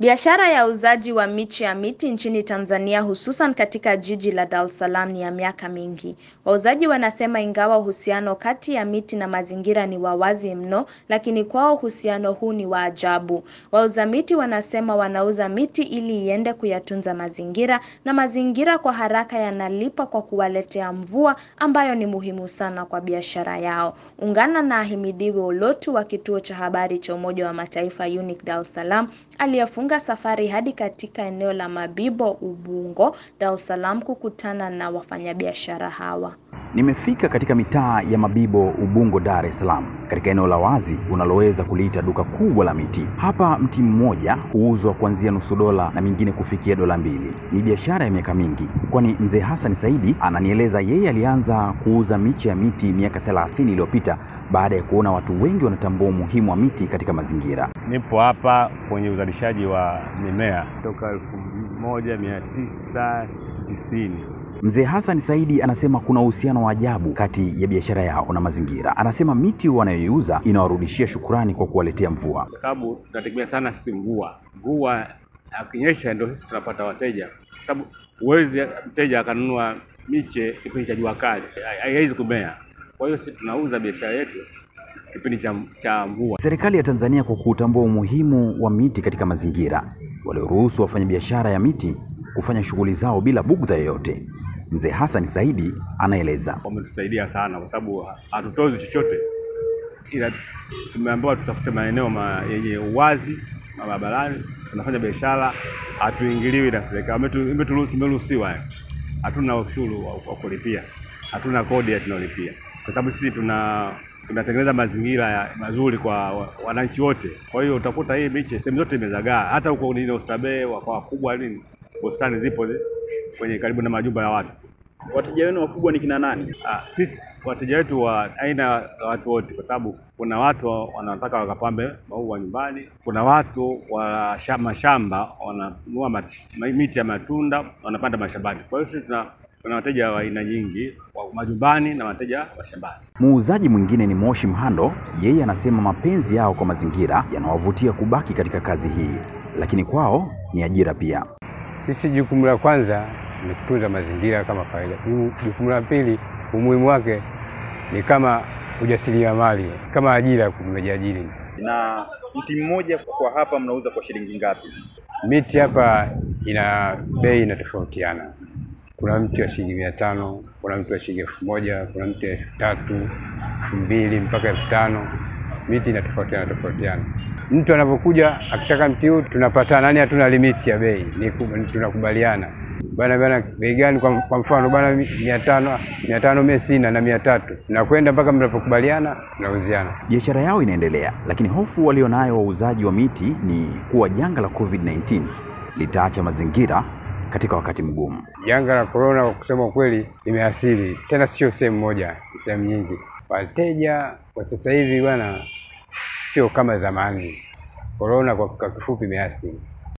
Biashara ya uuzaji wa miche ya miti nchini Tanzania hususan katika jiji la Dar es Salaam ni ya miaka mingi. Wauzaji wanasema ingawa uhusiano kati ya miti na mazingira ni wa wazi mno, lakini kwao uhusiano huu ni wa ajabu. Wauza miti wanasema wanauza miti ili iende kuyatunza mazingira, na mazingira kwa haraka yanalipa kwa kuwaletea mvua ambayo ni muhimu sana kwa biashara yao. Ungana na Ahimidiwe Olotu wa kituo cha habari cha Umoja wa Mataifa UNIC Dar es Salaam aliyefunga safari hadi katika eneo la Mabibo Ubungo, Dar es Salaam kukutana na wafanyabiashara hawa. Nimefika katika mitaa ya Mabibo Ubungo, Dar es Salaam, katika eneo la wazi unaloweza kuliita duka kubwa la miti. Hapa mti mmoja huuzwa kuanzia $0.50 na mingine kufikia $2. Ni biashara ya miaka mingi, kwani mzee Hassan Saidi ananieleza yeye alianza kuuza miche ya miti miaka 30 iliyopita baada ya kuona watu wengi wanatambua umuhimu wa miti katika mazingira. Nipo hapa kwenye uzalishaji wa mimea toka 1990. Mzee Hassan Saidi anasema kuna uhusiano wa ajabu kati ya biashara yao na mazingira. Anasema miti wanayoiuza inawarudishia shukrani kwa kuwaletea mvua. Kwa sababu tunategemea sana sisi mvua. Mvua akinyesha ndio sisi tunapata wateja. Kwa sababu uwezi mteja akanunua miche kipindi cha jua kali, haiwezi kumea. Kwa hiyo sisi tunauza biashara yetu kipindi cha mvua. Serikali ya Tanzania kwa kutambua umuhimu wa miti katika mazingira, walioruhusu wafanyabiashara ya miti kufanya shughuli zao bila bugdha yoyote. Mzee Hassan Saidi anaeleza. Wametusaidia sana kwa sababu hatutozi chochote, ila tumeambiwa tutafute maeneo yenye uwazi barabarani, tunafanya biashara, hatuingiliwi na serikali. Tumeruhusiwa, hatuna ushuru wa kulipia, hatuna kodi tunalipia, kwa sababu sisi tunatengeneza mazingira mazuri kwa wananchi wote. Kwa hiyo utakuta hii miche sehemu zote imezagaa, hata huko nini Oysterbay wakubwa nini bustani zipo kwenye karibu na majumba ya watu. Wateja wenu wakubwa ni kina nani? Sisi wateja wetu wa aina ya watu wote, kwa sababu kuna watu wanataka wakapambe maua nyumbani, kuna watu wa mashamba wananunua miti ya matunda wanapanda mashambani. Kwa hiyo sisi tuna wateja wa aina nyingi wa majumbani na wateja wa shambani. Muuzaji mwingine ni Moshi Mhando. Yeye anasema mapenzi yao kwa mazingira yanawavutia kubaki katika kazi hii, lakini kwao ni ajira pia. Sisi jukumu la kwanza ni kutunza mazingira kama kawaida. Jukumu la pili umuhimu wake ni kama ujasiriamali, kama ajira, kumejiajiri. Na mti mmoja kwa hapa mnauza kwa shilingi ngapi? Miti hapa ina bei inatofautiana. Kuna mti wa shilingi 500, kuna mti wa shilingi 1000, kuna mti wa 3000, 2000 mpaka 5000. Miti inatofautiana. Mtu anapokuja akitaka mti huu tunapatana, nani hatuna limiti ya bei, tunakubaliana. Bana bei gani kwa mfano bana 500 mimi sina na 300. Tunakwenda mpaka mnapokubaliana tunauziana. Biashara yao inaendelea, lakini hofu walionayo wauzaji wa miti ni kuwa janga la COVID-19 litaacha mazingira katika wakati mgumu. Janga la corona kusema kweli limeathiri, tena sio sehemu moja, sehemu nyingi. Wateja kwa sasa hivi bwana sio kama zamani. Corona kwa kifupi imeathiri.